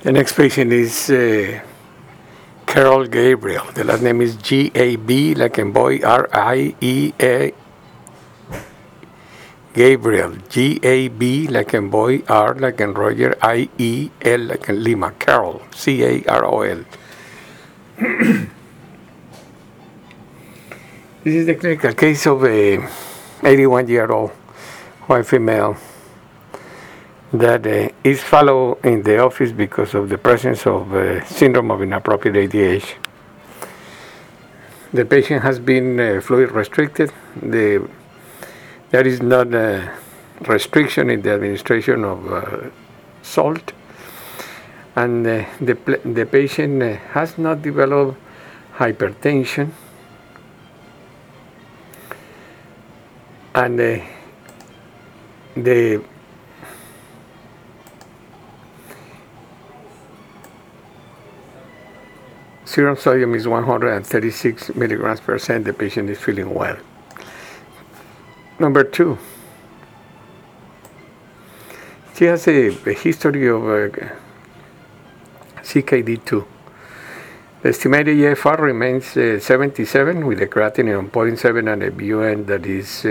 The next patient is Carol Gabriel. The last name is G-A-B, like in boy, R-I-E-A. Gabriel, G-A-B, like in boy, R, like in Roger, I-E-L, like in Lima. Carol, C-A-R-O-L. This is the clinical case of a 81-year-old white female that is followed in the office because of the presence of syndrome of inappropriate ADH. The patient has been fluid restricted. There is not a restriction in the administration of salt, and the patient has not developed hypertension, and the serum sodium is 136 milligrams per cent. The patient is feeling well. Number 2, she has a history of CKD2. The estimated EFR remains 77 with a creatinine on 0.7 and a BUN that is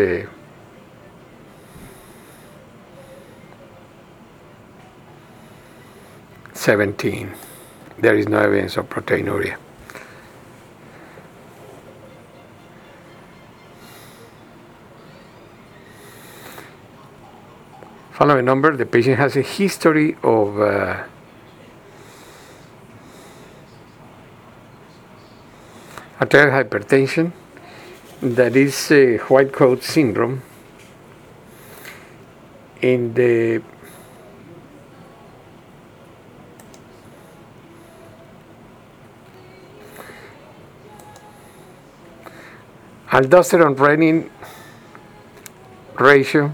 17. There is no evidence of proteinuria. Following number, the patient has a history of arterial hypertension that is white coat syndrome. In the aldosterone-renin ratio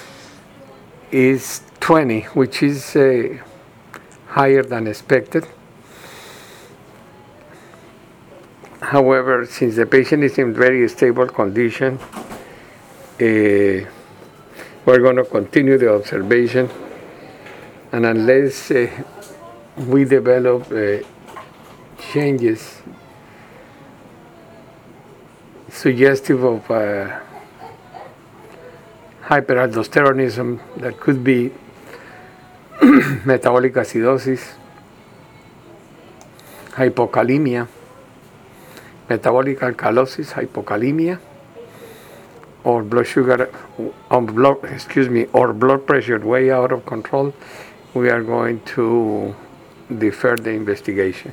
is 20, which is higher than expected. However, since the patient is in very stable condition, we're going to continue the observation, and unless we develop changes suggestive of hyperaldosteronism that could be metabolic acidosis, hypokalemia, metabolic alkalosis, hypokalemia, or or blood pressure way out of control, we are going to defer the investigation.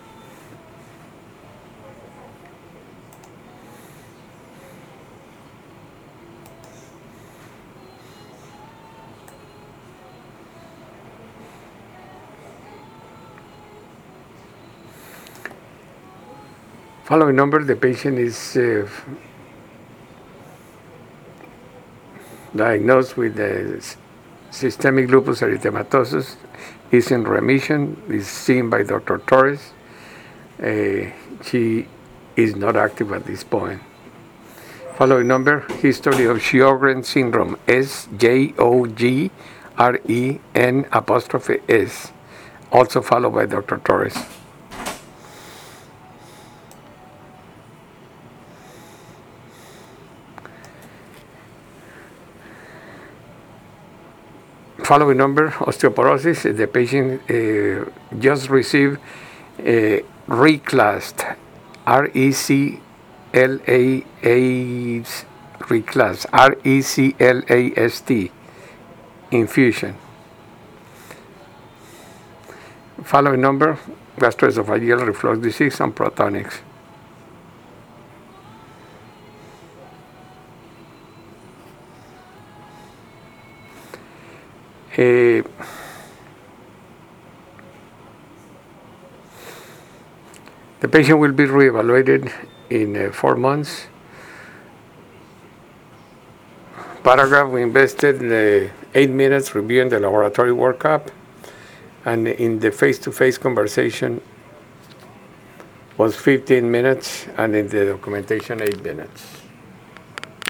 Following number, the patient is diagnosed with systemic lupus erythematosus, is in remission, is seen by Dr. Torres. She is not active at this point. Following number, history of Sjögren syndrome, SJOGREN', also followed by Dr. Torres. Following number, osteoporosis. The patient just received reclassed, reclast infusion. Following number, gastroesophageal reflux disease and protonics. The patient will be reevaluated in 4 months. Paragraph, we invested 8 minutes reviewing the laboratory workup, and in the face-to-face conversation was 15 minutes, and in the documentation 8 minutes.